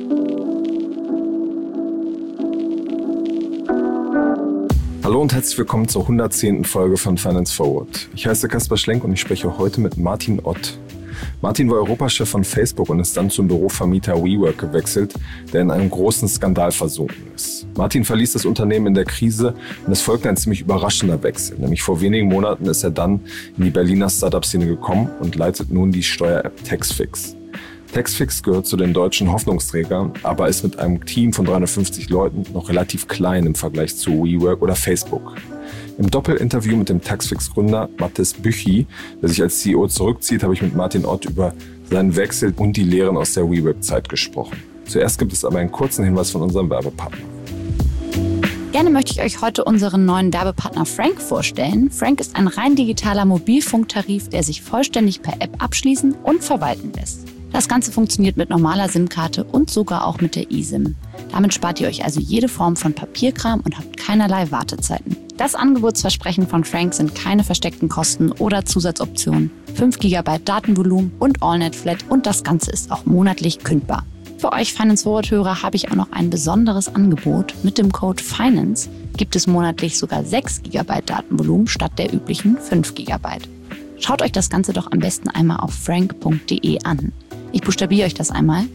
Hallo und herzlich willkommen zur 110. Folge von Finance Forward. Ich heiße Kaspar Schlenk und ich spreche heute mit Martin Ott. Martin war Europachef von Facebook und ist dann zum Bürovermieter WeWork gewechselt, der in einem großen Skandal versunken ist. Martin verließ das Unternehmen in der Krise und es folgte ein ziemlich überraschender Wechsel. Nämlich vor wenigen Monaten ist er dann in die Berliner Startup-Szene gekommen und leitet nun die Steuer-App Taxfix. Taxfix gehört zu den deutschen Hoffnungsträgern, aber ist mit einem Team von 350 Leuten noch relativ klein im Vergleich zu WeWork oder Facebook. Im Doppelinterview mit dem Taxfix-Gründer Mathis Büchi, der sich als CEO zurückzieht, habe ich mit Martin Ott über seinen Wechsel und die Lehren aus der WeWork-Zeit gesprochen. Zuerst gibt es aber einen kurzen Hinweis von unserem Werbepartner. Gerne möchte ich euch heute unseren neuen Werbepartner Frank vorstellen. Frank ist ein rein digitaler Mobilfunktarif, der sich vollständig per App abschließen und verwalten lässt. Das Ganze funktioniert mit normaler SIM-Karte und sogar auch mit der eSIM. Damit spart ihr euch also jede Form von Papierkram und habt keinerlei Wartezeiten. Das Angebotsversprechen von Frank sind keine versteckten Kosten oder Zusatzoptionen, 5 GB Datenvolumen und AllNet Flat und das Ganze ist auch monatlich kündbar. Für euch Finance Forward-Hörer habe ich auch noch ein besonderes Angebot. Mit dem Code FINANCE gibt es monatlich sogar 6 GB Datenvolumen statt der üblichen 5 GB. Schaut euch das Ganze doch am besten einmal auf frank.de an. Ich buchstabiere euch das einmal,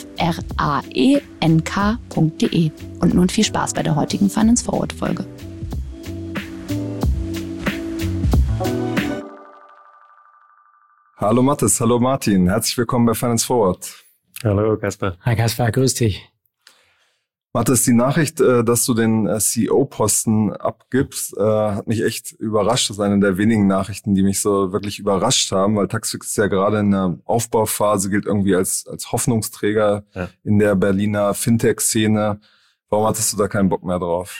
fraenk.de. Und nun viel Spaß bei der heutigen Finance Forward Folge. Hallo Mathis, hallo Martin, herzlich willkommen bei Finance Forward. Hallo Kaspar. Hi Kaspar, grüß dich. Mathis, die Nachricht, dass du den CEO-Posten abgibst, hat mich echt überrascht. Das ist eine der wenigen Nachrichten, die mich so wirklich überrascht haben, weil Taxfix ist ja gerade in der Aufbauphase, gilt irgendwie als Hoffnungsträger in der Berliner Fintech-Szene. Warum hattest du da keinen Bock mehr drauf?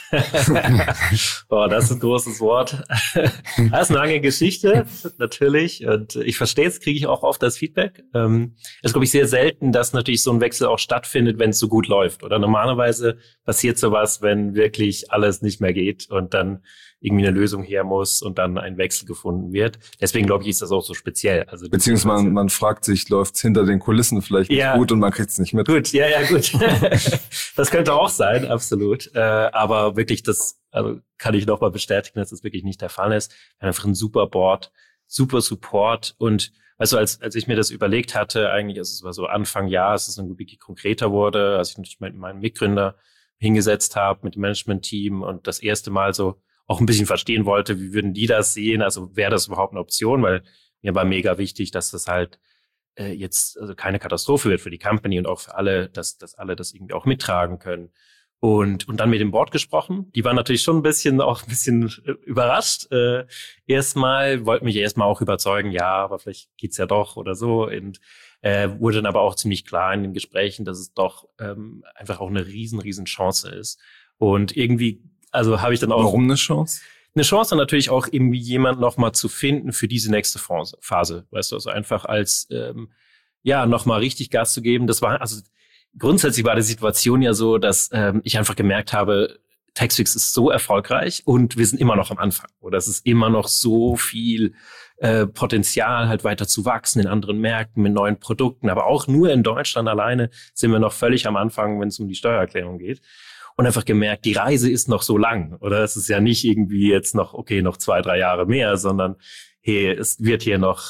Boah, das ist ein großes Wort. Das ist eine lange Geschichte, natürlich. Und ich verstehe es, kriege ich auch oft das Feedback. Es ist, glaube ich, sehr selten, dass natürlich so ein Wechsel auch stattfindet, wenn es so gut läuft. Oder normalerweise passiert sowas, wenn wirklich alles nicht mehr geht und dann irgendwie eine Lösung her muss und dann ein Wechsel gefunden wird. Deswegen, glaube ich, ist das auch so speziell. Also beziehungsweise man fragt sich, läuft's hinter den Kulissen vielleicht nicht gut und man kriegt's nicht mit. Gut, ja, gut. Das könnte auch sein, absolut. Aber wirklich, das kann ich nochmal bestätigen, dass das wirklich nicht der Fall ist. Wir haben einfach ein super Board, super Support und weißt du, als ich mir das überlegt hatte, eigentlich, also es war so Anfang Jahr, als es dann wirklich konkreter wurde, als ich natürlich mit meinem Mitgründer hingesetzt habe, mit dem Management-Team und das erste Mal so auch ein bisschen verstehen wollte, wie würden die das sehen, also wäre das überhaupt eine Option, weil mir war mega wichtig, dass das halt jetzt also keine Katastrophe wird für die Company und auch für alle, dass alle das irgendwie auch mittragen können. Und dann mit dem Board gesprochen. Die waren natürlich schon ein bisschen überrascht. Wollten mich erstmal auch überzeugen, ja, aber vielleicht geht's ja doch oder so. Und wurde dann aber auch ziemlich klar in den Gesprächen, dass es doch einfach auch eine riesen Chance ist. Und irgendwie also habe ich dann auch... Warum eine Chance? Eine Chance natürlich auch irgendwie jemand noch mal zu finden für diese nächste Phase. Weißt du, also einfach als, noch mal richtig Gas zu geben. Das war, also grundsätzlich war die Situation ja so, dass ich einfach gemerkt habe, Taxfix ist so erfolgreich und wir sind immer noch am Anfang. Oder es ist immer noch so viel Potenzial, halt weiter zu wachsen in anderen Märkten mit neuen Produkten. Aber auch nur in Deutschland alleine sind wir noch völlig am Anfang, wenn es um die Steuererklärung geht. Und einfach gemerkt, die Reise ist noch so lang. Oder es ist ja nicht irgendwie jetzt noch 2-3 Jahre mehr, sondern hey, es wird hier noch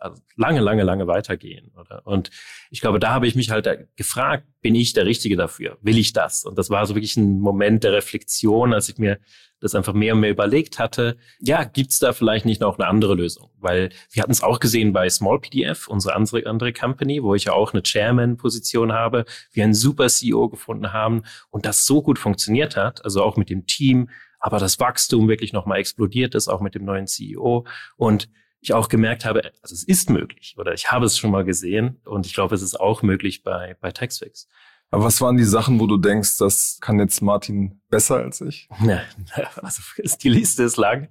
lange weitergehen. Oder? Und ich glaube, da habe ich mich halt gefragt, bin ich der Richtige dafür? Will ich das? Und das war so wirklich ein Moment der Reflexion, als ich mir das einfach mehr und mehr überlegt hatte, ja, gibt's da vielleicht nicht noch eine andere Lösung? Weil wir hatten es auch gesehen bei SmallPDF, unsere andere Company, wo ich ja auch eine Chairman-Position habe, wir einen super CEO gefunden haben und das so gut funktioniert hat, also auch mit dem Team, aber das Wachstum wirklich nochmal explodiert ist, auch mit dem neuen CEO und ich auch gemerkt habe, also es ist möglich oder ich habe es schon mal gesehen und ich glaube, es ist auch möglich bei Taxfix. Aber was waren die Sachen, wo du denkst, das kann jetzt Martin besser als ich? Ja, also die Liste ist lang.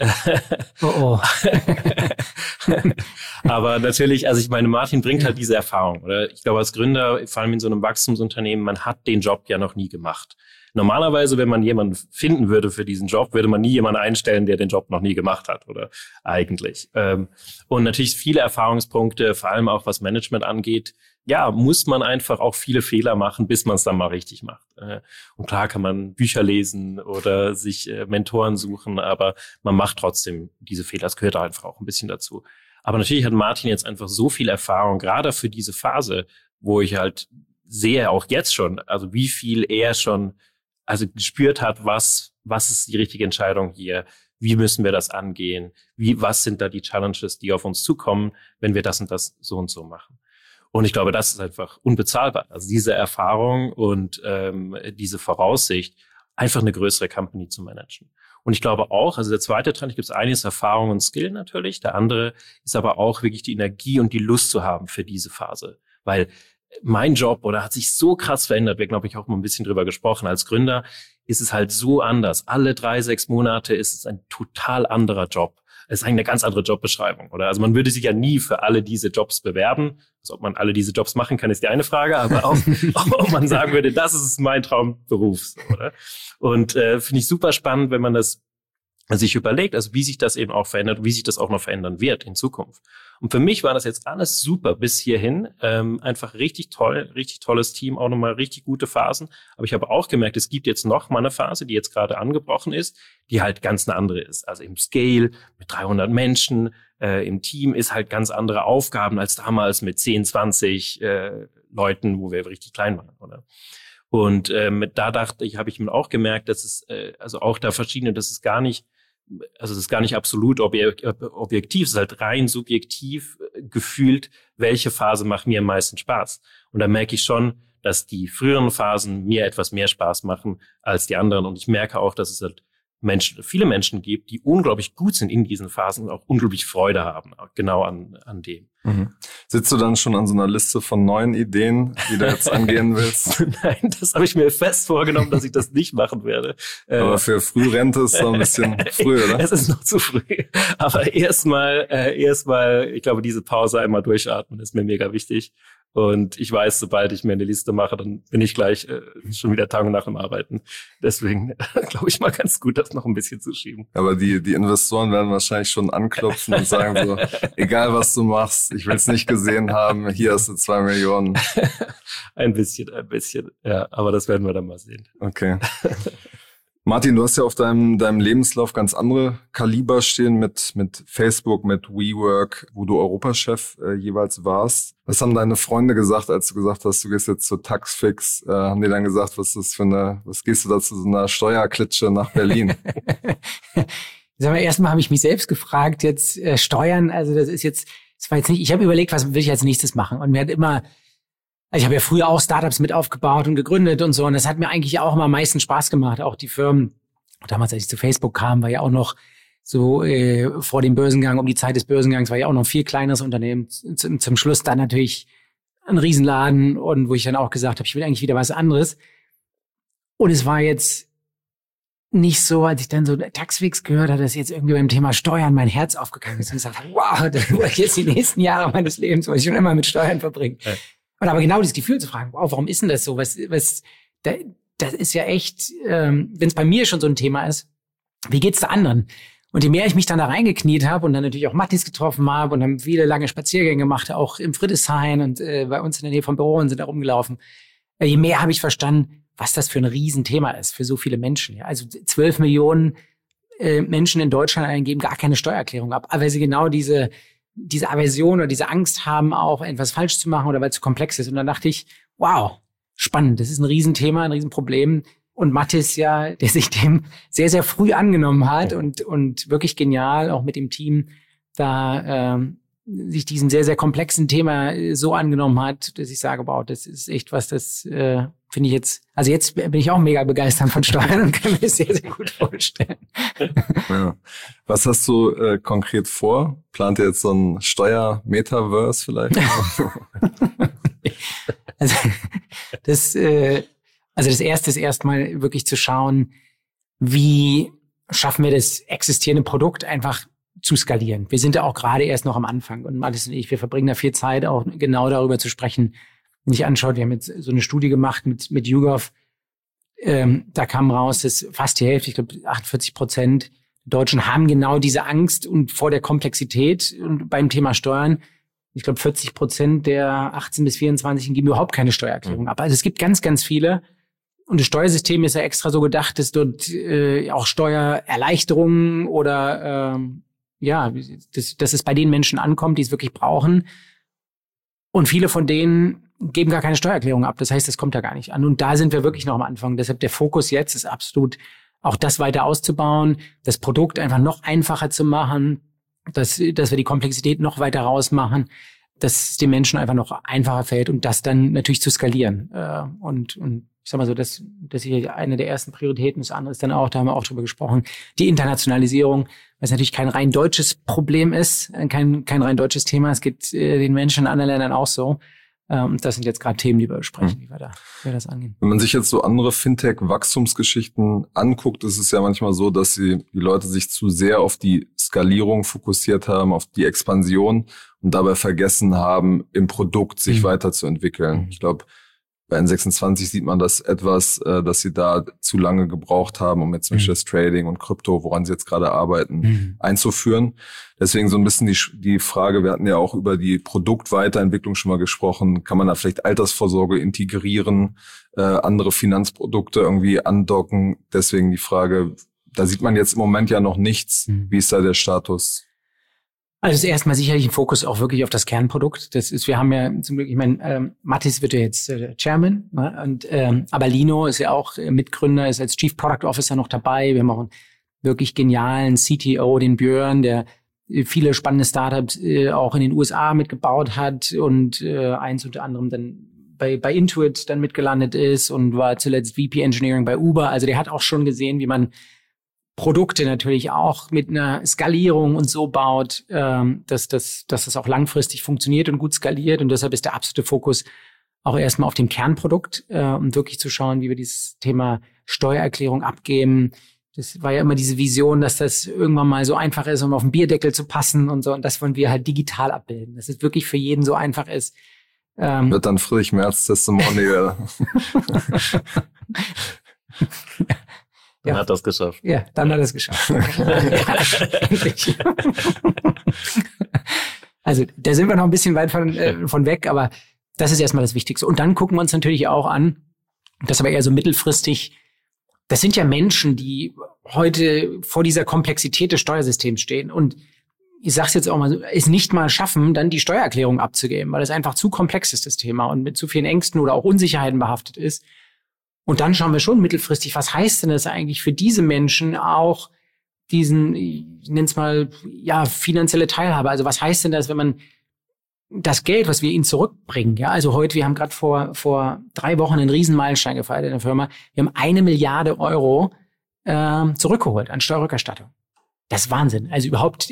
Oh. Aber natürlich, also ich meine, Martin bringt halt diese Erfahrung. Oder ich glaube, als Gründer, vor allem in so einem Wachstumsunternehmen, man hat den Job ja noch nie gemacht. Normalerweise, wenn man jemanden finden würde für diesen Job, würde man nie jemanden einstellen, der den Job noch nie gemacht hat, oder eigentlich. Und natürlich viele Erfahrungspunkte, vor allem auch was Management angeht, muss man einfach auch viele Fehler machen, bis man es dann mal richtig macht. Und klar kann man Bücher lesen oder sich Mentoren suchen, aber man macht trotzdem diese Fehler. Das gehört einfach auch ein bisschen dazu. Aber natürlich hat Martin jetzt einfach so viel Erfahrung, gerade für diese Phase, wo ich halt sehe, auch jetzt schon, also wie viel er schon gespürt hat, was ist die richtige Entscheidung hier, wie müssen wir das angehen, was sind da die Challenges, die auf uns zukommen, wenn wir das und das so und so machen. Und ich glaube, das ist einfach unbezahlbar. Also diese Erfahrung und diese Voraussicht, einfach eine größere Company zu managen. Und ich glaube auch, also der zweite Trend, gibt es einiges Erfahrung und Skill natürlich. Der andere ist aber auch wirklich die Energie und die Lust zu haben für diese Phase. Weil mein Job hat sich so krass verändert. Wir, glaube ich, auch mal ein bisschen drüber gesprochen. Als Gründer ist es halt so anders. Alle 3-6 Monate ist es ein total anderer Job. Es ist eigentlich eine ganz andere Jobbeschreibung, oder? Also man würde sich ja nie für alle diese Jobs bewerben. Also ob man alle diese Jobs machen kann, ist die eine Frage. Aber auch, ob man sagen würde, das ist mein Traumberuf, oder? Und finde ich super spannend, wenn man das sich überlegt, also wie sich das eben auch verändert, wie sich das auch noch verändern wird in Zukunft. Und für mich war das jetzt alles super bis hierhin. Einfach richtig toll, richtig tolles Team, auch nochmal richtig gute Phasen. Aber ich habe auch gemerkt, es gibt jetzt noch mal eine Phase, die jetzt gerade angebrochen ist, die halt ganz eine andere ist. Also im Scale mit 300 Menschen, im Team ist halt ganz andere Aufgaben als damals mit 10, 20 Leuten, wo wir richtig klein waren, oder? Und da habe ich mir auch gemerkt, dass es also auch da verschiedene, das ist gar nicht absolut objektiv, es ist halt rein subjektiv gefühlt, welche Phase macht mir am meisten Spaß. Und da merke ich schon, dass die früheren Phasen mir etwas mehr Spaß machen als die anderen. Und ich merke auch, dass es halt viele Menschen gibt, die unglaublich gut sind in diesen Phasen und auch unglaublich Freude haben, genau an dem. Mhm. Sitzt du dann schon an so einer Liste von neuen Ideen, die du jetzt angehen willst? Nein, das habe ich mir fest vorgenommen, dass ich das nicht machen werde. Aber für Frührente ist es noch ein bisschen früh, oder? Es ist noch zu früh. Aber erstmal, ich glaube, diese Pause einmal durchatmen ist mir mega wichtig. Und ich weiß, sobald ich mir eine Liste mache, dann bin ich gleich schon wieder Tag und Nacht am Arbeiten. Deswegen glaube ich mal ganz gut, das noch ein bisschen zu schieben. Aber die Investoren werden wahrscheinlich schon anklopfen und sagen so, egal was du machst, ich will es nicht gesehen haben, hier hast du 2 Millionen. Ein bisschen. Ja, aber das werden wir dann mal sehen. Okay. Martin, du hast ja auf deinem Lebenslauf ganz andere Kaliber stehen mit Facebook, mit WeWork, wo du Europachef jeweils warst. Was haben deine Freunde gesagt, als du gesagt hast, du gehst jetzt zu Taxfix? Haben die dann gesagt, was gehst du da zu so einer Steuerklitsche nach Berlin? Sag mal, erstmal habe ich mich selbst gefragt, jetzt Steuern, also das war jetzt nicht, ich habe überlegt, was will ich als nächstes machen? Und mir hat immer, also ich habe ja früher auch Startups mit aufgebaut und gegründet und so. Und das hat mir eigentlich auch immer am meisten Spaß gemacht. Auch die Firmen, damals als ich zu Facebook kam, war ja auch noch so vor dem Börsengang, um die Zeit des Börsengangs, war ja auch noch ein viel kleineres Unternehmen. Zum Schluss dann natürlich ein Riesenladen und wo ich dann auch gesagt habe, ich will eigentlich wieder was anderes. Und es war jetzt nicht so, als ich dann so Taxfix gehört habe, dass jetzt irgendwie beim Thema Steuern mein Herz aufgegangen ist und gesagt habe, wow, das wollte ich jetzt die nächsten Jahre meines Lebens, wollte ich schon immer mit Steuern verbringen. Ja. Und aber genau dieses Gefühl zu fragen, wow, warum ist denn das so? Das ist ja echt, wenn es bei mir schon so ein Thema ist, wie geht's da anderen? Und je mehr ich mich dann da reingekniet habe und dann natürlich auch Mattis getroffen habe und haben viele lange Spaziergänge gemacht, auch im Friedrichshain und bei uns in der Nähe vom Büro und sind da rumgelaufen, je mehr habe ich verstanden, was das für ein Riesenthema ist für so viele Menschen. Ja? Also 12 Millionen Menschen in Deutschland geben gar keine Steuererklärung ab, weil sie genau diese Aversion oder diese Angst haben, auch etwas falsch zu machen oder weil es zu komplex ist. Und dann dachte ich, wow, spannend, das ist ein Riesenthema, ein Riesenproblem. Und Mattis ja, der sich dem sehr, sehr früh angenommen hat und wirklich genial auch mit dem Team da sich diesem sehr, sehr komplexen Thema so angenommen hat, dass ich sage, wow, das ist echt was, das finde ich jetzt, also jetzt bin ich auch mega begeistert von Steuern und kann mir das sehr, sehr gut vorstellen. Ja. Was hast du konkret vor? Plant ihr jetzt so ein Steuer-Metaverse vielleicht? Also das Erste ist erstmal wirklich zu schauen, wie schaffen wir das existierende Produkt einfach zu skalieren. Wir sind da auch gerade erst noch am Anfang und Mattis und ich, wir verbringen da viel Zeit, auch genau darüber zu sprechen. Wenn ich anschaue, wir haben jetzt so eine Studie gemacht mit YouGov, da kam raus, dass fast die Hälfte, ich glaube 48% der Deutschen haben genau diese Angst und vor der Komplexität und beim Thema Steuern. Ich glaube, 40% der 18- bis 24-Jährigen geben überhaupt keine Steuererklärung ab. Also es gibt ganz, ganz viele. Und das Steuersystem ist ja extra so gedacht, dass dort auch Steuererleichterungen oder dass es bei den Menschen ankommt, die es wirklich brauchen. Und viele von denen geben gar keine Steuererklärung ab. Das heißt, das kommt da gar nicht an. Und da sind wir wirklich noch am Anfang. Deshalb der Fokus jetzt ist absolut, auch das weiter auszubauen, das Produkt einfach noch einfacher zu machen, dass wir die Komplexität noch weiter rausmachen, dass es den Menschen einfach noch einfacher fällt und das dann natürlich zu skalieren. Und ich sag mal so, das ist hier eine der ersten Prioritäten. Das andere ist dann auch, da haben wir auch drüber gesprochen, die Internationalisierung, was natürlich kein rein deutsches Problem ist, kein rein deutsches Thema. Es geht den Menschen in anderen Ländern auch so. Und das sind jetzt gerade Themen, die wir besprechen, wie wir das angehen. Wenn man sich jetzt so andere Fintech-Wachstumsgeschichten anguckt, ist es ja manchmal so, dass die Leute sich zu sehr auf die Skalierung fokussiert haben, auf die Expansion und dabei vergessen haben, im Produkt sich weiterzuentwickeln. Ich glaube, bei N26 sieht man das etwas, dass sie da zu lange gebraucht haben, um jetzt zum Beispiel das Trading und Krypto, woran sie jetzt gerade arbeiten, einzuführen. Deswegen so ein bisschen die Frage, wir hatten ja auch über die Produktweiterentwicklung schon mal gesprochen, kann man da vielleicht Altersvorsorge integrieren, andere Finanzprodukte irgendwie andocken? Deswegen die Frage, da sieht man jetzt im Moment ja noch nichts. Wie ist da der Status? Also es ist erstmal sicherlich ein Fokus auch wirklich auf das Kernprodukt. Wir haben ja zum Glück, ich meine, Mathis wird ja jetzt Chairman, ne? Und aber Lino ist ja auch Mitgründer, ist als Chief Product Officer noch dabei. Wir haben auch einen wirklich genialen CTO, den Björn, der viele spannende Startups auch in den USA mitgebaut hat und eins unter anderem dann bei Intuit dann mitgelandet ist und war zuletzt VP Engineering bei Uber. Also der hat auch schon gesehen, wie man Produkte natürlich auch mit einer Skalierung und so baut, dass das auch langfristig funktioniert und gut skaliert. Und deshalb ist der absolute Fokus auch erstmal auf dem Kernprodukt, um wirklich zu schauen, wie wir dieses Thema Steuererklärung abgeben. Das war ja immer diese Vision, dass das irgendwann mal so einfach ist, um auf den Bierdeckel zu passen und so. Und das wollen wir halt digital abbilden, dass es wirklich für jeden so einfach ist. Wird dann Friedrich Merz Testimonial. Dann hat er es geschafft. Ja, dann hat er es geschafft. Also da sind wir noch ein bisschen weit von weg, aber das ist erstmal das Wichtigste. Und dann gucken wir uns natürlich auch an, das aber eher so mittelfristig, das sind ja Menschen, die heute vor dieser Komplexität des Steuersystems stehen und ich sag's jetzt auch mal so, es nicht mal schaffen, dann die Steuererklärung abzugeben, weil es einfach zu komplex ist, das Thema, und mit zu vielen Ängsten oder auch Unsicherheiten behaftet ist. Und dann schauen wir schon mittelfristig, was heißt denn das eigentlich für diese Menschen auch diesen, ich nenne es mal, ja, finanzielle Teilhabe. Also was heißt denn das, wenn man das Geld, was wir ihnen zurückbringen, ja, also heute, wir haben gerade vor 3 Wochen einen riesen Meilenstein gefeiert in der Firma. Wir haben 1 Milliarde Euro zurückgeholt an Steuerrückerstattung. Das ist Wahnsinn. Also überhaupt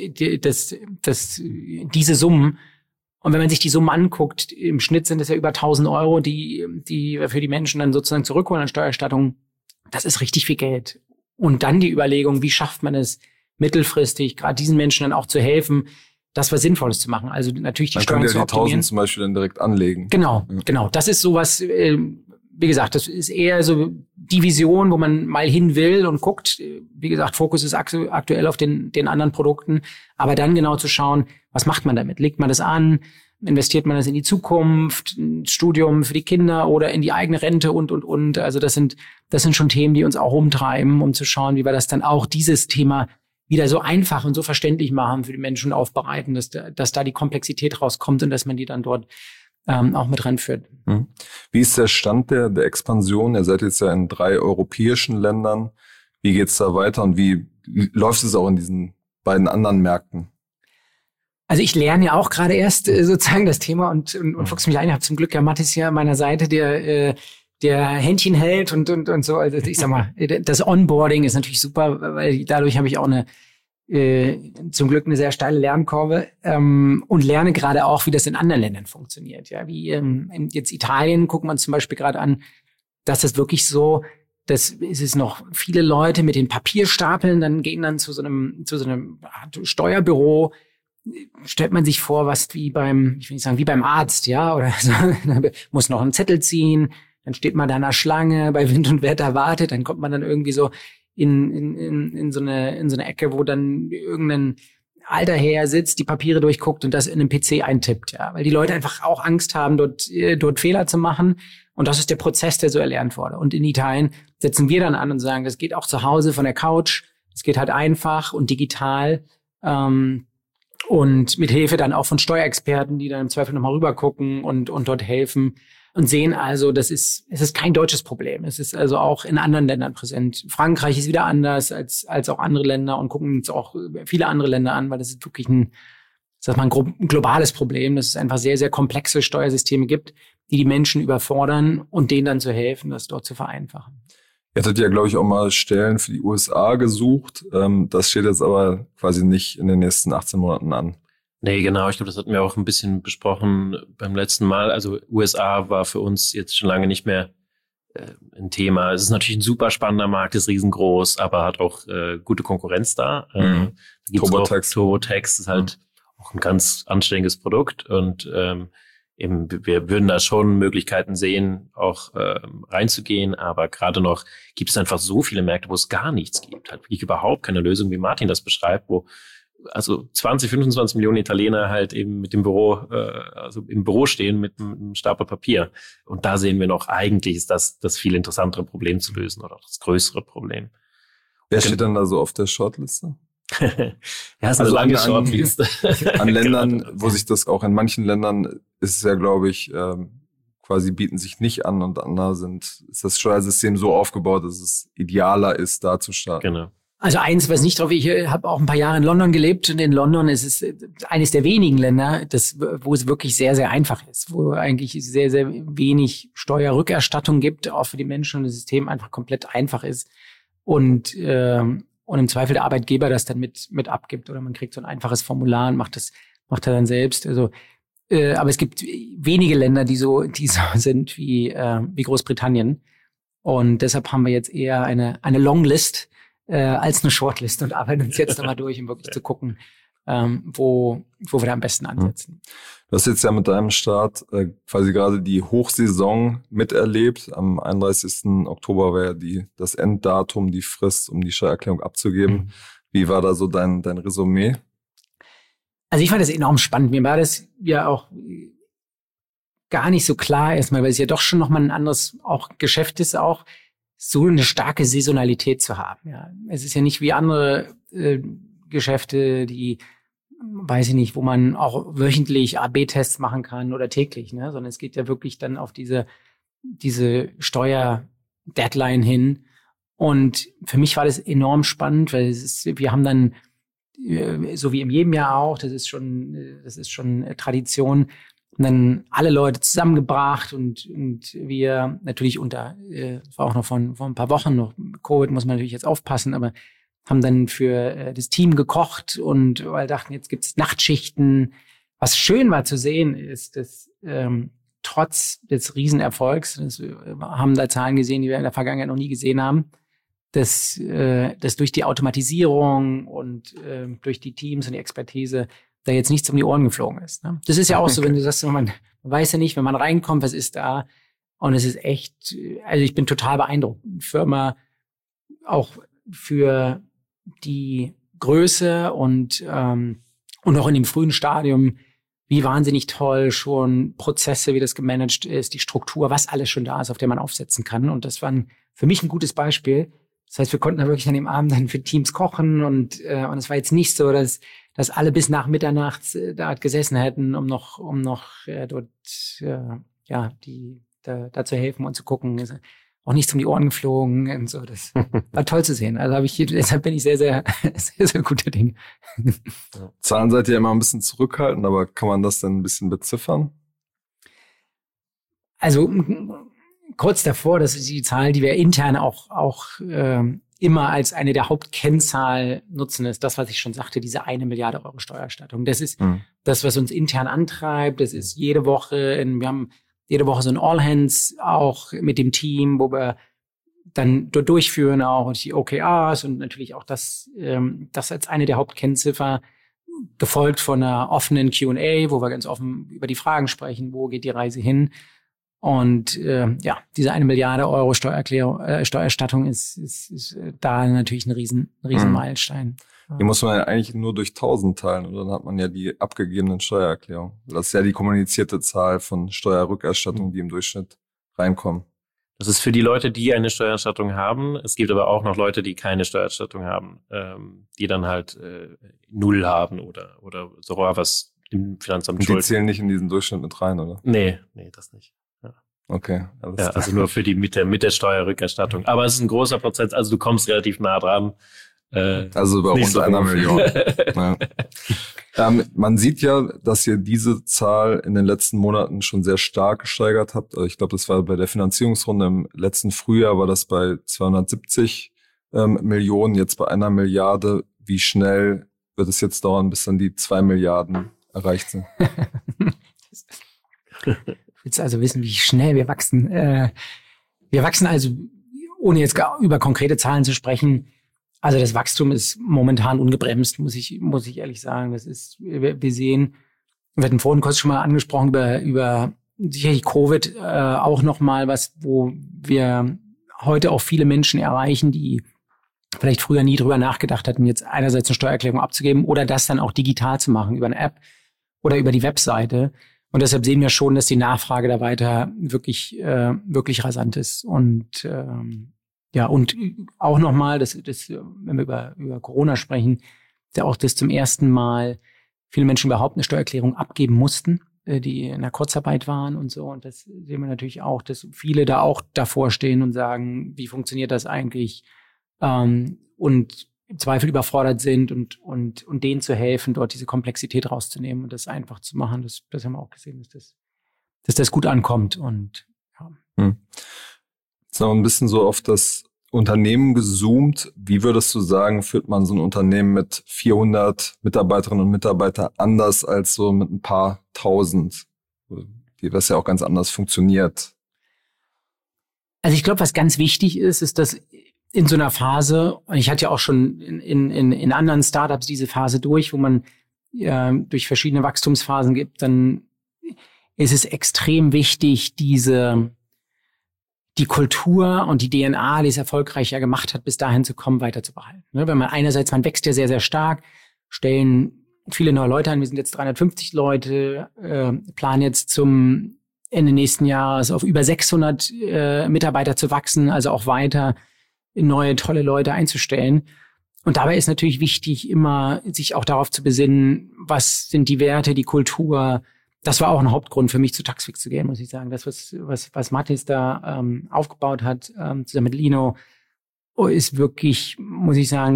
diese Summen. Und wenn man sich die Summen anguckt, im Schnitt sind es ja über 1.000 Euro, die für die Menschen dann sozusagen zurückholen an Steuererstattung. Das ist richtig viel Geld. Und dann die Überlegung, wie schafft man es mittelfristig, gerade diesen Menschen dann auch zu helfen, das was Sinnvolles zu machen. Also natürlich die Steuern zu optimieren. Man kann ja die 1.000 zum Beispiel dann direkt anlegen. Genau. Das ist sowas, wie gesagt, das ist eher so die Vision, wo man mal hin will und guckt. Wie gesagt, Fokus ist aktuell auf den anderen Produkten. Aber dann genau zu schauen, was macht man damit? Legt man das an? Investiert man das in die Zukunft? Ein Studium für die Kinder oder in die eigene Rente und. Also das sind schon Themen, die uns auch umtreiben, um zu schauen, wie wir das dann auch dieses Thema wieder so einfach und so verständlich machen für die Menschen, aufbereiten, dass da die Komplexität rauskommt und dass man die dann dort auch mit ranführt. Wie ist der Stand der Expansion? Ihr seid jetzt ja in 3 europäischen Ländern. Wie geht's da weiter und wie läuft es auch in diesen beiden anderen Märkten? Also ich lerne ja auch gerade erst sozusagen das Thema und fuchs mich ein. Ich habe zum Glück ja Mathis hier an meiner Seite, der Händchen hält und so. Also ich sag mal, das Onboarding ist natürlich super, weil dadurch habe ich auch zum Glück eine sehr steile Lernkurve und lerne gerade auch, wie das in anderen Ländern funktioniert. Ja, wie jetzt Italien gucken wir uns zum Beispiel gerade an, dass das wirklich so, das ist es noch viele Leute mit den Papierstapeln, dann gehen dann zu so einem Steuerbüro, stellt man sich vor, was wie beim Arzt, ja, oder so, muss noch einen Zettel ziehen, dann steht man da in einer Schlange, bei Wind und Wetter wartet, dann kommt man dann irgendwie so in so eine Ecke, wo dann irgendein alter Herr sitzt, die Papiere durchguckt und das in einem PC eintippt, ja, weil die Leute einfach auch Angst haben, dort Fehler zu machen. Und das ist der Prozess, der so erlernt wurde. Und in Italien setzen wir dann an und sagen, das geht auch zu Hause von der Couch, es geht halt einfach und digital und mit Hilfe dann auch von Steuerexperten, die dann im Zweifel nochmal rüber gucken und dort helfen und sehen also, es ist kein deutsches Problem. Es ist also auch in anderen Ländern präsent. Frankreich ist wieder anders als auch andere Länder und gucken uns auch viele andere Länder an, weil das ist wirklich ein globales Problem, dass es einfach sehr, sehr komplexe Steuersysteme gibt, die Menschen überfordern und denen dann zu helfen, das dort zu vereinfachen. Ihr hattet ja, glaube ich, auch mal Stellen für die USA gesucht. Das steht jetzt aber quasi nicht in den nächsten 18 Monaten an. Nee, genau. Ich glaube, das hatten wir auch ein bisschen besprochen beim letzten Mal. Also USA war für uns jetzt schon lange nicht mehr ein Thema. Es ist natürlich ein super spannender Markt, ist riesengroß, aber hat auch gute Konkurrenz da. TurboTax ist halt auch ein ganz anständiges Produkt und eben, wir würden da schon Möglichkeiten sehen, auch reinzugehen, aber gerade noch gibt es einfach so viele Märkte, wo es gar nichts gibt. Halt wirklich überhaupt keine Lösung, wie Martin das beschreibt, wo also 20, 25 Millionen Italiener halt eben mit dem Büro, also im Büro stehen mit einem Stapel Papier. Und da sehen wir noch, eigentlich ist das viel interessantere Problem zu lösen oder auch das größere Problem. Wer steht dann da so auf der Shortliste? Ja, ist eine lange Shortliste. An Ländern, wo sich das auch in manchen Ländern ist es ja, glaube ich, quasi bieten sich nicht an und andere ist das Steuersystem so aufgebaut, dass es idealer ist, da zu starten. Genau. Also eins, was nicht drauf, ich habe auch ein paar Jahre in London gelebt und in London ist es eines der wenigen Länder, wo es wirklich sehr, sehr einfach ist, wo eigentlich sehr, sehr wenig Steuerrückerstattung gibt, auch für die Menschen und das System einfach komplett einfach ist und im Zweifel der Arbeitgeber das dann mit abgibt oder man kriegt so ein einfaches Formular und macht er dann selbst. Also, aber es gibt wenige Länder, die so sind wie Großbritannien und deshalb haben wir jetzt eher eine Longlist als eine Shortlist und arbeiten uns jetzt nochmal durch, um wirklich zu gucken, wo wir da am besten ansetzen. Du hast jetzt ja mit deinem Start quasi gerade die Hochsaison miterlebt. Am 31. Oktober war ja das Enddatum, die Frist, um die Steuererklärung abzugeben. Wie war da so dein Resümee? Also ich fand das enorm spannend. Mir war das ja auch gar nicht so klar erstmal, weil es ja doch schon nochmal ein anderes auch Geschäft ist, auch so eine starke Saisonalität zu haben. Ja, es ist ja nicht wie andere Geschäfte, die, weiß ich nicht, wo man auch wöchentlich A/B-Tests machen kann oder täglich, ne? Sondern es geht ja wirklich dann auf diese Steuer-Deadline hin. Und für mich war das enorm spannend, weil wir haben dann, so wie in jedem Jahr auch, das ist schon Tradition, dann alle Leute zusammengebracht und wir natürlich das war auch noch vor ein paar Wochen noch, Covid muss man natürlich jetzt aufpassen, aber haben dann für das Team gekocht und weil dachten, jetzt gibt's Nachtschichten. Was schön war zu sehen, ist, dass trotz des Riesenerfolgs, wir haben da Zahlen gesehen, die wir in der Vergangenheit noch nie gesehen haben, dass durch die Automatisierung und durch die Teams und die Expertise da jetzt nichts um die Ohren geflogen ist. Ne? Das ist ja auch so, wenn du sagst, man weiß ja nicht, wenn man reinkommt, was ist da? Und es ist echt, also ich bin total beeindruckt. Eine Firma auch für die Größe und auch in dem frühen Stadium, wie wahnsinnig toll schon Prozesse, wie das gemanagt ist, die Struktur, was alles schon da ist, auf der man aufsetzen kann. Und das war für mich ein gutes Beispiel. Das heißt, wir konnten da wirklich an dem Abend dann für Teams kochen und es war jetzt nicht so, dass alle bis nach Mitternacht da gesessen hätten, um noch dort da zu helfen und zu gucken. Ist auch nichts um die Ohren geflogen und so. Das war toll zu sehen. Also deshalb bin ich sehr, sehr, sehr, sehr guter Dinge. Zahlen seid ihr immer ein bisschen zurückhaltend, aber kann man das dann ein bisschen beziffern? Also kurz davor, das ist die Zahl, die wir intern auch immer als eine der Hauptkennzahlen nutzen, ist das, was ich schon sagte, diese 1 Milliarde Euro Steuererstattung. Das ist das, was uns intern antreibt. Das ist jede Woche, wir haben jede Woche so ein All-Hands auch mit dem Team, wo wir dann durchführen auch die OKRs und natürlich auch das als eine der Hauptkennziffer, gefolgt von einer offenen Q&A, wo wir ganz offen über die Fragen sprechen, wo geht die Reise hin. Und diese 1 Milliarde Euro Steuererstattung ist da natürlich ein riesen Meilenstein. Die muss man ja eigentlich nur durch 1000 teilen und dann hat man ja die abgegebenen Steuererklärungen. Das ist ja die kommunizierte Zahl von Steuerrückerstattungen, die im Durchschnitt reinkommen. Das ist für die Leute, die eine Steuererstattung haben. Es gibt aber auch noch Leute, die keine Steuererstattung haben, die dann halt 0 haben oder sogar was im Finanzamt schulden. Die zählen nicht in diesen Durchschnitt mit rein, oder? Nee, das nicht. Ja. Okay. Ja, also nur für die mit der Steuerrückerstattung. Aber es ist ein großer Prozent, also du kommst relativ nah dran. Also bei rund so 1 Million. Ja. Man sieht ja, dass ihr diese Zahl in den letzten Monaten schon sehr stark gesteigert habt. Also ich glaube, das war bei der Finanzierungsrunde im letzten Frühjahr war das bei 270 Millionen, jetzt bei 1 Milliarde. Wie schnell wird es jetzt dauern, bis dann die 2 Milliarden erreicht sind? Du willst also wissen, wie schnell wir wachsen. Wir wachsen also, ohne jetzt über konkrete Zahlen zu sprechen, also das Wachstum ist momentan ungebremst, muss ich ehrlich sagen. Das ist, wir sehen, wir hatten vorhin kurz schon mal angesprochen über sicherlich Covid, auch nochmal was, wo wir heute auch viele Menschen erreichen, die vielleicht früher nie drüber nachgedacht hatten, jetzt einerseits eine Steuererklärung abzugeben oder das dann auch digital zu machen über eine App oder über die Webseite. Und deshalb sehen wir schon, dass die Nachfrage da weiter wirklich rasant ist. Und und auch nochmal, das, wenn wir über Corona sprechen, ist ja auch das zum ersten Mal viele Menschen überhaupt eine Steuererklärung abgeben mussten, die in der Kurzarbeit waren und so. Und das sehen wir natürlich auch, dass viele da auch davor stehen und sagen, wie funktioniert das eigentlich? Und im Zweifel überfordert sind und denen zu helfen, dort diese Komplexität rauszunehmen und das einfach zu machen. Das haben wir auch gesehen, dass das gut ankommt. Und ja. Jetzt noch ein bisschen so auf das Unternehmen gezoomt. Wie würdest du sagen, führt man so ein Unternehmen mit 400 Mitarbeiterinnen und Mitarbeitern anders als so mit ein paar tausend, das ja auch ganz anders funktioniert? Also ich glaube, was ganz wichtig ist, dass in so einer Phase, und ich hatte ja auch schon in anderen Startups diese Phase durch, wo man durch verschiedene Wachstumsphasen gibt, dann ist es extrem wichtig, die Kultur und die DNA, die es erfolgreich ja gemacht hat, bis dahin zu kommen, weiter zu behalten. Ne? Wenn man einerseits, man wächst ja sehr, sehr stark, stellen viele neue Leute an, wir sind jetzt 350 Leute, planen jetzt zum Ende nächsten Jahres auf über 600 Mitarbeiter zu wachsen, also auch weiter neue, tolle Leute einzustellen. Und dabei ist natürlich wichtig, immer sich auch darauf zu besinnen, was sind die Werte, die Kultur. Das war auch ein Hauptgrund für mich, zu Taxfix zu gehen, muss ich sagen. Das, was Mathis da aufgebaut hat, zusammen mit Lino, ist wirklich, muss ich sagen,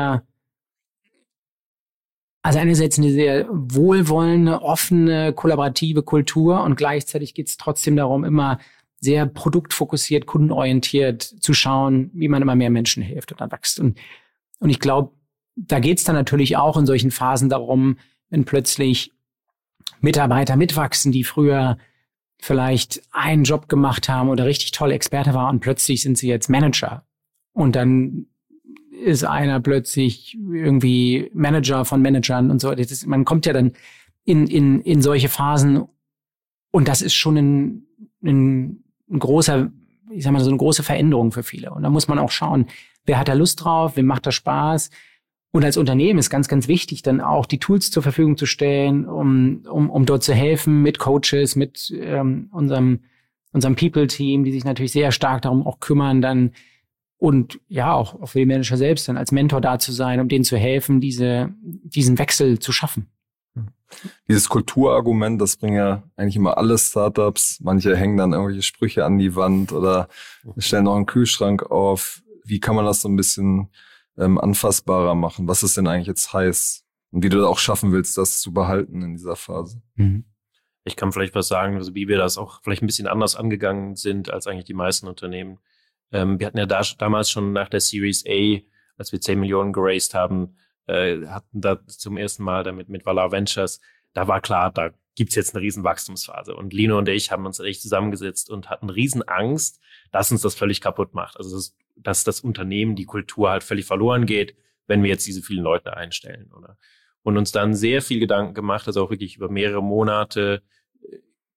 einerseits eine sehr wohlwollende, offene, kollaborative Kultur und gleichzeitig geht es trotzdem darum, immer sehr produktfokussiert, kundenorientiert zu schauen, wie man immer mehr Menschen hilft und dann wächst. Und ich glaube, da geht es dann natürlich auch in solchen Phasen darum, wenn plötzlich Mitarbeiter mitwachsen, die früher vielleicht einen Job gemacht haben oder richtig tolle Experte waren und plötzlich sind sie jetzt Manager. Und dann ist einer plötzlich irgendwie Manager von Managern und so. Man kommt ja dann in solche Phasen und das ist schon ein großer, ich sag mal, so eine große Veränderung für viele. Und da muss man auch schauen, wer hat da Lust drauf, wem macht das Spaß. Und als Unternehmen ist ganz, ganz wichtig, dann auch die Tools zur Verfügung zu stellen, um dort zu helfen mit Coaches, mit unserem People-Team, die sich natürlich sehr stark darum auch kümmern, dann und ja auch für die Manager selbst dann als Mentor da zu sein, um denen zu helfen, diesen Wechsel zu schaffen. Dieses Kulturargument, das bringen ja eigentlich immer alle Startups. Manche hängen dann irgendwelche Sprüche an die Wand oder stellen noch einen Kühlschrank auf. Wie kann man das so ein bisschen anfassbarer machen, was es denn eigentlich jetzt heißt und wie du das auch schaffen willst, das zu behalten in dieser Phase. Ich kann vielleicht was sagen, also wie wir das auch vielleicht ein bisschen anders angegangen sind als eigentlich die meisten Unternehmen. Wir hatten ja damals schon nach der Series A, als wir 10 Millionen geraced haben, hatten da zum ersten Mal damit mit Valar Ventures, da war klar, da gibt's jetzt eine riesen Wachstumsphase. Und Lino und ich haben uns echt zusammengesetzt und hatten riesen Angst, dass uns das völlig kaputt macht. Also dass das Unternehmen, die Kultur halt völlig verloren geht, wenn wir jetzt diese vielen Leute einstellen, oder? Und uns dann sehr viel Gedanken gemacht, also auch wirklich über mehrere Monate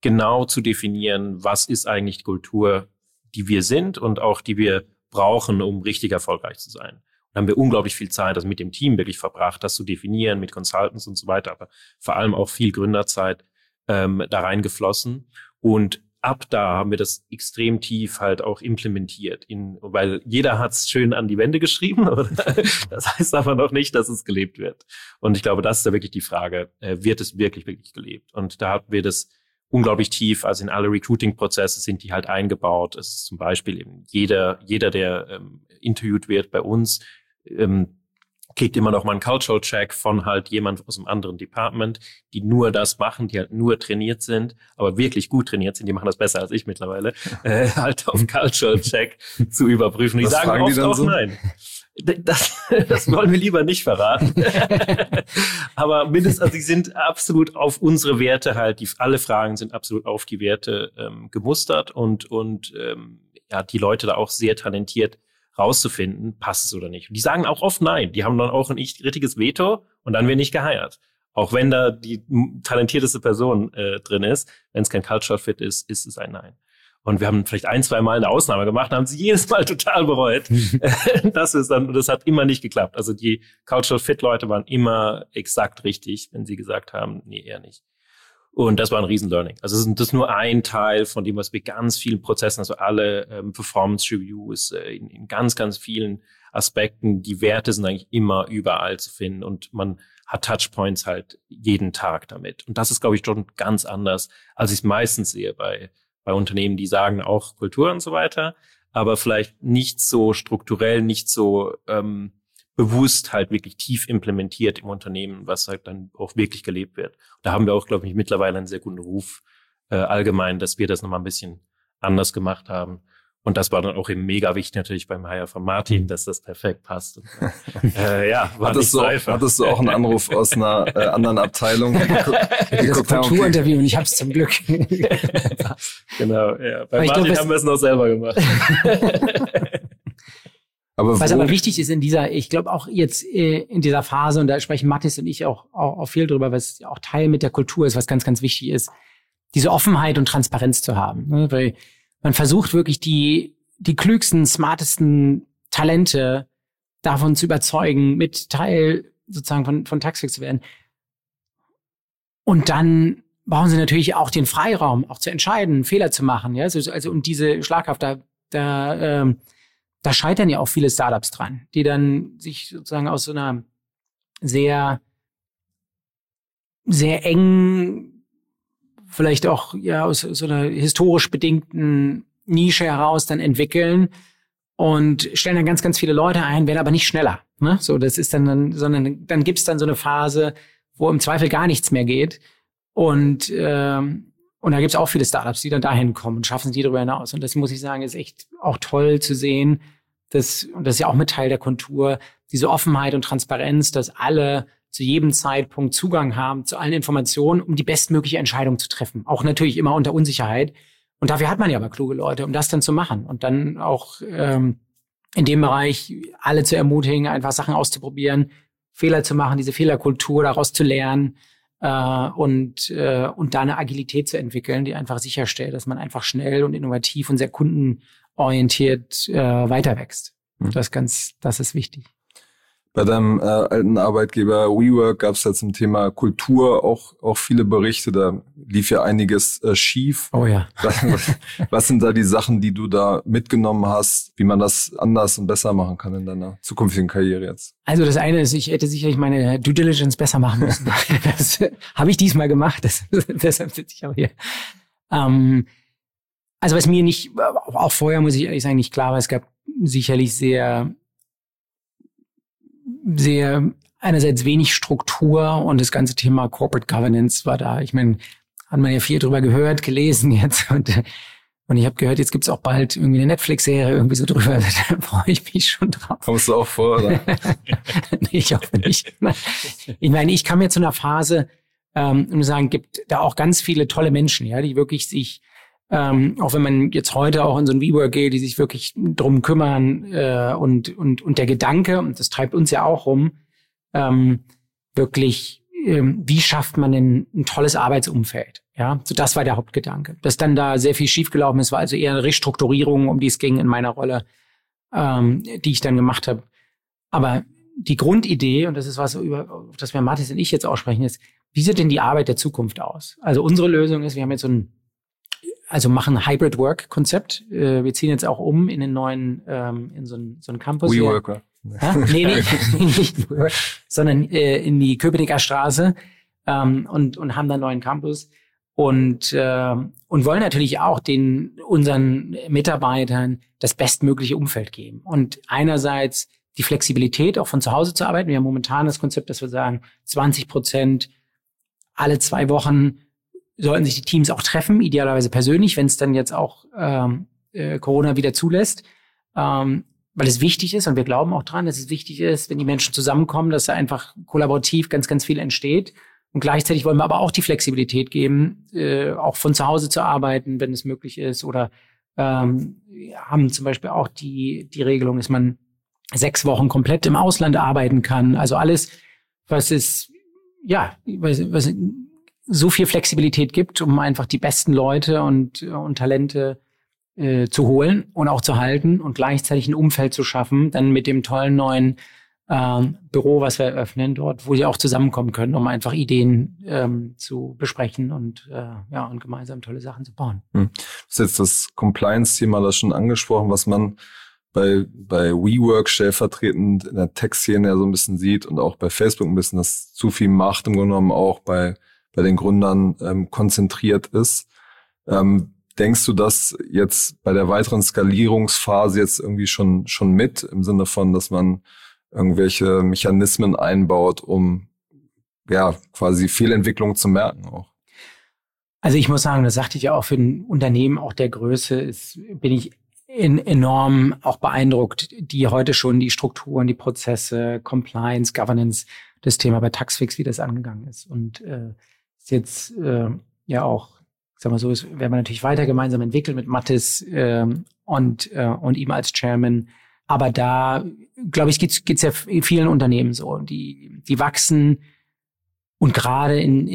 genau zu definieren, was ist eigentlich die Kultur, die wir sind und auch die wir brauchen, um richtig erfolgreich zu sein. Da haben wir unglaublich viel Zeit, also mit dem Team wirklich verbracht, das zu definieren, mit Consultants und so weiter, aber vor allem auch viel Gründerzeit da reingeflossen. Und ab da haben wir das extrem tief halt auch implementiert, weil jeder hat es schön an die Wände geschrieben, oder? Das heißt aber noch nicht, dass es gelebt wird. Und ich glaube, das ist da wirklich die Frage, wird es wirklich, wirklich gelebt? Und da haben wir das unglaublich tief, also in alle Recruiting-Prozesse sind die halt eingebaut. Es ist zum Beispiel eben jeder, der interviewt wird bei uns, kriegt immer noch mal einen Cultural Check von halt jemand aus einem anderen Department, die nur das machen, die halt nur trainiert sind, aber wirklich gut trainiert sind, die machen das besser als ich mittlerweile, halt auf Cultural Check zu überprüfen. Die sagen oft auch so? Nein. Das wollen wir lieber nicht verraten. Aber mindestens, also die sind absolut auf unsere Werte halt, alle Fragen sind absolut auf die Werte gemustert und die Leute da auch sehr talentiert rauszufinden, passt es oder nicht. Und die sagen auch oft nein. Die haben dann auch ein richtiges Veto und dann wird nicht geheiert. Auch wenn da die talentierteste Person drin ist, wenn es kein Cultural Fit ist, ist es ein Nein. Und wir haben vielleicht 1-2 Mal eine Ausnahme gemacht, haben sie jedes Mal total bereut. Das hat immer nicht geklappt. Also die Cultural Fit Leute waren immer exakt richtig, wenn sie gesagt haben, nee, eher nicht. Und das war ein Riesen-Learning. Also das ist nur ein Teil von dem, was wir ganz vielen Prozessen, also alle Performance-Reviews in ganz, ganz vielen Aspekten, die Werte sind eigentlich immer überall zu finden und man hat Touchpoints halt jeden Tag damit. Und das ist, glaube ich, schon ganz anders, als ich es meistens sehe bei Unternehmen, die sagen auch Kultur und so weiter, aber vielleicht nicht so strukturell, nicht so bewusst halt wirklich tief implementiert im Unternehmen, was halt dann auch wirklich gelebt wird. Da haben wir auch, glaube ich, mittlerweile einen sehr guten Ruf allgemein, dass wir das nochmal ein bisschen anders gemacht haben. Und das war dann auch eben mega wichtig natürlich beim Hire von Martin, dass das perfekt passt. Und, war nicht so einfach. Hattest du auch einen Anruf aus einer anderen Abteilung? Das Kulturinterview und ich habe es zum Glück. Genau, ja. Bei Martin haben wir es noch selber gemacht. Was aber wichtig ist ich glaube auch jetzt in dieser Phase, und da sprechen Mathis und ich auch viel drüber, was auch Teil mit der Kultur ist, was ganz, ganz wichtig ist, diese Offenheit und Transparenz zu haben. Ne? Weil man versucht wirklich die klügsten, smartesten Talente davon zu überzeugen, mit Teil sozusagen von Taxfix zu werden. Und dann brauchen sie natürlich auch den Freiraum, auch zu entscheiden, Fehler zu machen. Ja, also und diese Schlagkraft, da scheitern ja auch viele Startups dran, die dann sich sozusagen aus so einer sehr, sehr engen, vielleicht auch ja aus so einer historisch bedingten Nische heraus dann entwickeln und stellen dann ganz, ganz viele Leute ein, werden aber nicht schneller. Ne? So, das ist sondern dann gibt's dann so eine Phase, wo im Zweifel gar nichts mehr geht. Und da gibt's auch viele Startups, die dann dahin kommen und schaffen es nie darüber hinaus. Und das muss ich sagen, ist echt auch toll zu sehen, und das ist ja auch mit Teil der Kultur, diese Offenheit und Transparenz, dass alle zu jedem Zeitpunkt Zugang haben zu allen Informationen, um die bestmögliche Entscheidung zu treffen. Auch natürlich immer unter Unsicherheit. Und dafür hat man ja aber kluge Leute, um das dann zu machen. Und dann auch in dem Bereich alle zu ermutigen, einfach Sachen auszuprobieren, Fehler zu machen, diese Fehlerkultur daraus zu lernen und da eine Agilität zu entwickeln, die einfach sicherstellt, dass man einfach schnell und innovativ und sehr kundenorientiert weiter wächst. Das ist wichtig. Bei deinem alten Arbeitgeber WeWork gab es ja zum Thema Kultur auch viele Berichte. Da lief ja einiges schief. Oh ja. Was sind da die Sachen, die du da mitgenommen hast, wie man das anders und besser machen kann in deiner zukünftigen Karriere jetzt? Also das eine ist, ich hätte sicherlich meine Due Diligence besser machen müssen. Das habe ich diesmal gemacht. Deshalb sitze ich aber hier. Also was mir nicht, auch vorher muss ich ehrlich sagen, nicht klar war, es gab sicherlich sehr einerseits wenig Struktur und das ganze Thema Corporate Governance war da. Ich meine, hat man ja viel drüber gehört, gelesen jetzt und ich habe gehört, jetzt gibt's auch bald irgendwie eine Netflix-Serie irgendwie so drüber. Da freue ich mich schon drauf. Kommst du auch vor, oder? Nee, ich hoffe nicht. Ich meine, ich kam jetzt zu einer Phase, um zu sagen, gibt da auch ganz viele tolle Menschen, ja, die wirklich sich auch wenn man jetzt heute auch in so ein WeWork geht, die sich wirklich drum kümmern und der Gedanke, und das treibt uns ja auch rum, wirklich wie schafft man denn ein tolles Arbeitsumfeld? Ja, so das war der Hauptgedanke. Dass dann da sehr viel schiefgelaufen ist, war also eher eine Restrukturierung, um die es ging in meiner Rolle, die ich dann gemacht habe. Aber die Grundidee, und das ist was, auf das wir Mathis und ich jetzt aussprechen, ist, wie sieht denn die Arbeit der Zukunft aus? Also unsere Lösung ist, wir haben jetzt machen ein Hybrid Work Konzept. Wir ziehen jetzt auch um in den neuen, in so einen Campus. WeWorker. Ja? Nee, nicht WeWork, sondern in die Köpenicker Straße und haben dann einen neuen Campus und wollen natürlich auch unseren Mitarbeitern das bestmögliche Umfeld geben. Und einerseits die Flexibilität, auch von zu Hause zu arbeiten. Wir haben momentan das Konzept, dass wir sagen, 20% alle 2 Wochen sollten sich die Teams auch treffen, idealerweise persönlich, wenn es dann jetzt auch Corona wieder zulässt, weil es wichtig ist und wir glauben auch dran, dass es wichtig ist, wenn die Menschen zusammenkommen, dass da einfach kollaborativ ganz, ganz viel entsteht. Und gleichzeitig wollen wir aber auch die Flexibilität geben, auch von zu Hause zu arbeiten, wenn es möglich ist. Oder haben zum Beispiel auch die Regelung, dass man 6 Wochen komplett im Ausland arbeiten kann. Also alles, was so viel Flexibilität gibt, um einfach die besten Leute und Talente zu holen und auch zu halten und gleichzeitig ein Umfeld zu schaffen, dann mit dem tollen neuen Büro, was wir eröffnen dort, wo sie auch zusammenkommen können, um einfach Ideen zu besprechen und gemeinsam tolle Sachen zu bauen. Du hast jetzt das Compliance-Thema da schon angesprochen, was man bei WeWork stellvertretend in der Tech-Szene ja so ein bisschen sieht und auch bei Facebook ein bisschen, dass zu viel Macht im Grunde genommen auch bei den Gründern konzentriert ist. Denkst du, dass jetzt bei der weiteren Skalierungsphase jetzt irgendwie schon mit, im Sinne von, dass man irgendwelche Mechanismen einbaut, um quasi Fehlentwicklung zu merken auch? Also ich muss sagen, das sagte ich ja auch, für ein Unternehmen auch der Größe bin ich enorm auch beeindruckt, die heute schon die Strukturen, die Prozesse, Compliance, Governance, das Thema bei Taxfix, wie das angegangen ist. Und ist jetzt auch, sag mal so, werden wir natürlich weiter gemeinsam entwickeln mit Mathis und ihm als Chairman. Aber da, glaube ich, geht's ja vielen Unternehmen so. Die wachsen und gerade in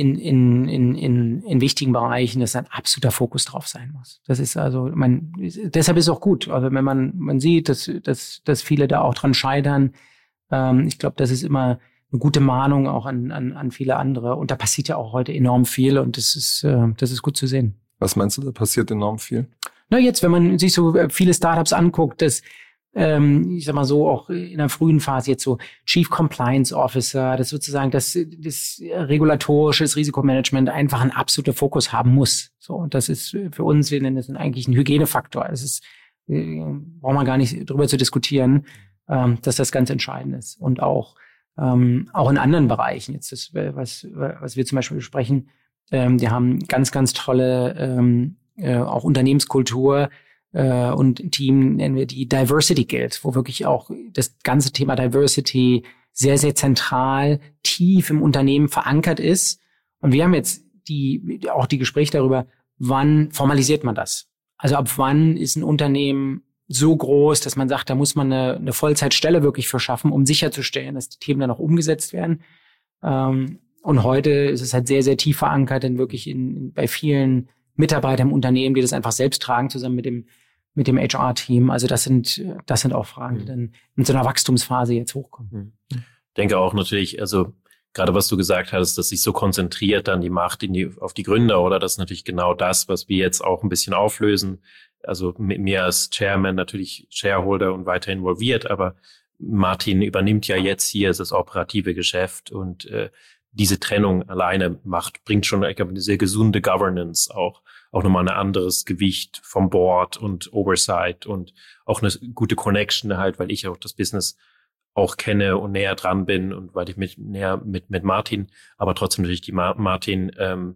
wichtigen Bereichen, dass ein absoluter Fokus drauf sein muss. Das ist also, deshalb ist es auch gut. Also wenn man sieht, dass viele da auch dran scheitern, ich glaube, das ist immer eine gute Mahnung auch an viele andere. Und da passiert ja auch heute enorm viel und das ist gut zu sehen. Was meinst du, da passiert enorm viel? Na jetzt, wenn man sich so viele Startups anguckt, dass ich sag mal so, auch in der frühen Phase jetzt so Chief Compliance Officer, das sozusagen das regulatorische, das Risikomanagement einfach ein absoluter Fokus haben muss. So, und das ist für uns, wir nennen das eigentlich ein Hygienefaktor. Es ist, braucht man gar nicht drüber zu diskutieren, dass das ganz entscheidend ist. Und auch in anderen Bereichen, jetzt das, was wir zum Beispiel besprechen, die haben ganz, ganz tolle auch Unternehmenskultur, und ein Team nennen wir die Diversity Guild, wo wirklich auch das ganze Thema Diversity sehr, sehr zentral tief im Unternehmen verankert ist. Und wir haben jetzt die Gespräche darüber, wann formalisiert man das? Also ab wann ist ein Unternehmen so groß, dass man sagt, da muss man eine Vollzeitstelle wirklich für schaffen, um sicherzustellen, dass die Themen dann auch umgesetzt werden. Und heute ist es halt sehr, sehr tief verankert, denn wirklich bei vielen Mitarbeiter im Unternehmen, die das einfach selbst tragen, zusammen mit dem HR-Team. Also das sind auch Fragen, die dann in so einer Wachstumsphase jetzt hochkommen. Ich denke auch natürlich, also gerade was du gesagt hast, dass sich so konzentriert dann die Macht auf die Gründer, oder das ist natürlich genau das, was wir jetzt auch ein bisschen auflösen. Also mit mir als Chairman natürlich Shareholder und weiter involviert, aber Martin übernimmt ja jetzt hier das operative Geschäft und diese Trennung alleine bringt schon, ich glaube, eine sehr gesunde Governance auch nochmal ein anderes Gewicht vom Board und Oversight und auch eine gute Connection halt, weil ich auch das Business auch kenne und näher dran bin und weil ich mich näher mit Martin, aber trotzdem natürlich die Martin im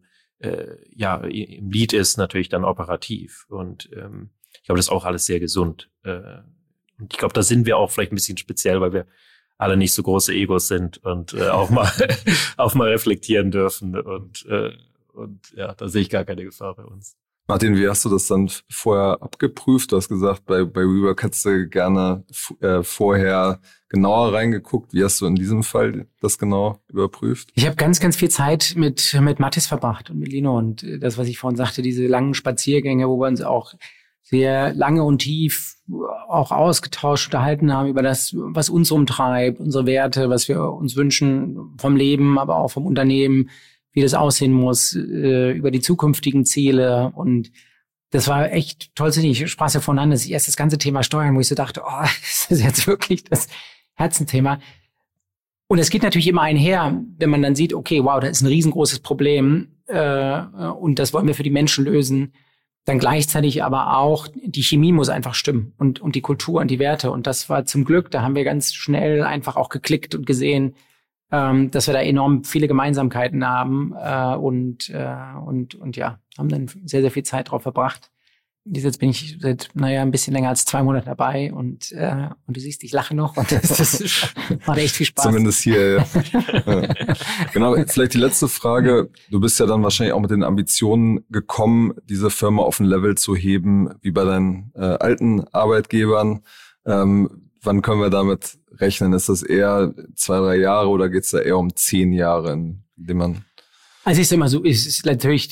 Lead ist, natürlich dann operativ. Und ich glaube, das ist auch alles sehr gesund. Und ich glaube, da sind wir auch vielleicht ein bisschen speziell, weil wir alle nicht so große Egos sind und auch mal reflektieren dürfen. Und ja, da sehe ich gar keine Gefahr bei uns. Martin, wie hast du das dann vorher abgeprüft? Du hast gesagt, bei WeWork hättest du gerne vorher genauer reingeguckt. Wie hast du in diesem Fall das genau überprüft? Ich habe ganz, ganz viel Zeit mit Mathis verbracht und mit Lino. Und das, was ich vorhin sagte, diese langen Spaziergänge, wo wir uns auch sehr lange und tief auch ausgetauscht, unterhalten haben über das, was uns umtreibt, unsere Werte, was wir uns wünschen vom Leben, aber auch vom Unternehmen, wie das aussehen muss, über die zukünftigen Ziele. Und das war echt tollsinnig. Ich sprach ja vorhin an, dass ich erst das ganze Thema Steuern, wo ich so dachte, das ist jetzt wirklich das Herzenthema. Und es geht natürlich immer einher, wenn man dann sieht, okay, wow, da ist ein riesengroßes Problem und das wollen wir für die Menschen lösen. Dann gleichzeitig aber auch, die Chemie muss einfach stimmen und die Kultur und die Werte. Und das war zum Glück, da haben wir ganz schnell einfach auch geklickt und gesehen, dass wir da enorm viele Gemeinsamkeiten haben und ja, haben dann sehr, sehr viel Zeit drauf verbracht. Jetzt bin ich seit, ein bisschen länger als 2 Monate dabei und du siehst, ich lache noch und das macht echt viel Spaß. Zumindest hier, ja. Genau, vielleicht die letzte Frage. Du bist ja dann wahrscheinlich auch mit den Ambitionen gekommen, diese Firma auf ein Level zu heben, wie bei deinen alten Arbeitgebern. Wann können wir damit rechnen? Ist das eher 2-3 Jahre oder geht es da eher um 10 Jahre, in denen man... Also ich sag mal so, es ist natürlich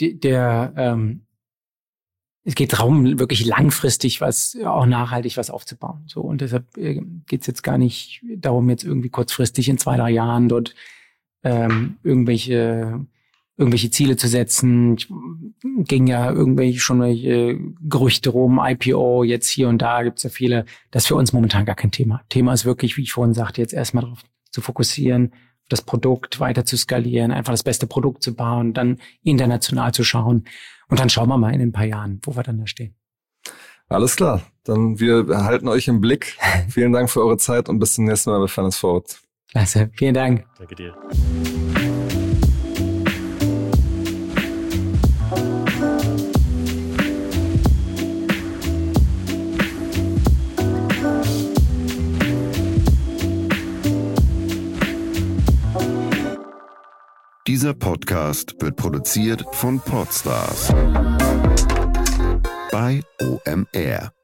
es geht darum, wirklich langfristig auch nachhaltig was aufzubauen. So, und deshalb geht es jetzt gar nicht darum, jetzt irgendwie kurzfristig in 2-3 Jahren dort irgendwelche Ziele zu setzen. Ging ja irgendwelche Gerüchte rum, IPO, jetzt hier und da gibt's ja viele. Das ist für uns momentan gar kein Thema. Thema ist wirklich, wie ich vorhin sagte, jetzt erstmal darauf zu fokussieren, das Produkt weiter zu skalieren, einfach das beste Produkt zu bauen, dann international zu schauen. Und dann schauen wir mal in ein paar Jahren, wo wir dann da stehen. Alles klar. Dann wir halten euch im Blick. Vielen Dank für eure Zeit und bis zum nächsten Mal bei Finance Forward. Klasse. Vielen Dank. Danke dir. Dieser Podcast wird produziert von Podstars bei OMR.